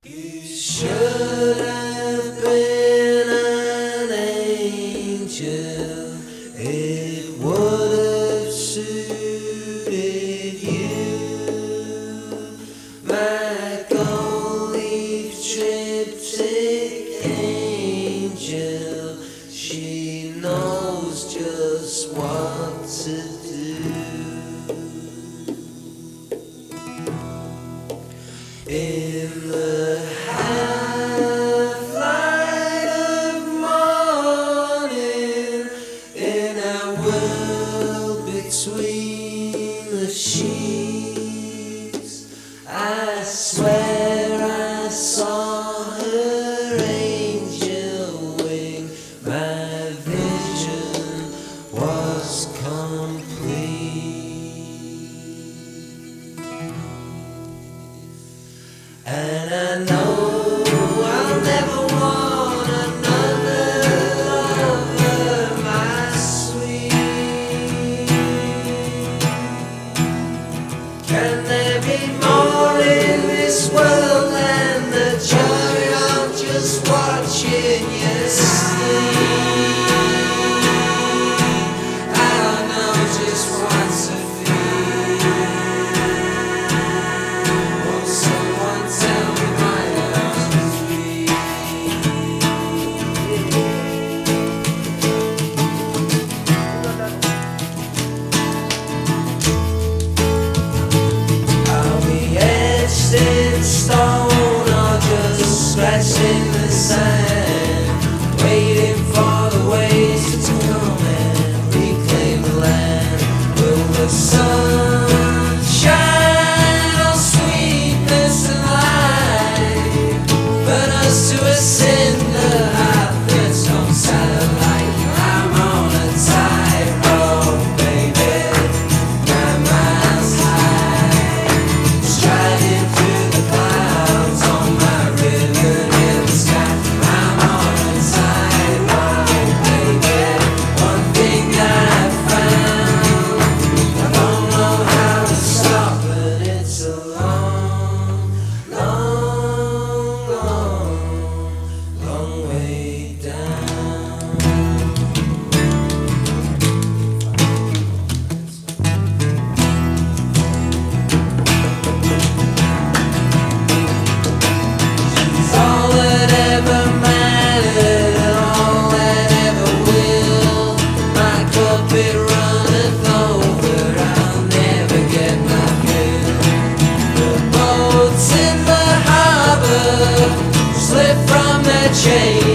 You should have been an angel. It would have suited you. My gold leaf triptych angel. She knows just what to do. In the half light of morning, in our world between the sheets, I swear I saw her angel wing. My vision was complete. And I know I'll never want another lover, my sweet. Can there be more in this world than the joy of just watching you sleep? I don't know just what to feel. Won't someone tell me my love is real? Are we etched in stone or just scratching the sand, waiting for the waves to come and reclaim the land? Will the sun shine on sweetness and light, burn us to a cinder hot redstone satellite? I'm on a tightrope, baby, 9 miles high, striding through the clouds on my ribbon in the sky. I'm on a tightrope, baby, one thing I've found, I don't know how to stop, but it's a long, long, long, long way down. She's all that ever mattered and all that ever will. My cup it runneth over, I'll never get my fill. The boats in the harbor slip from their chains.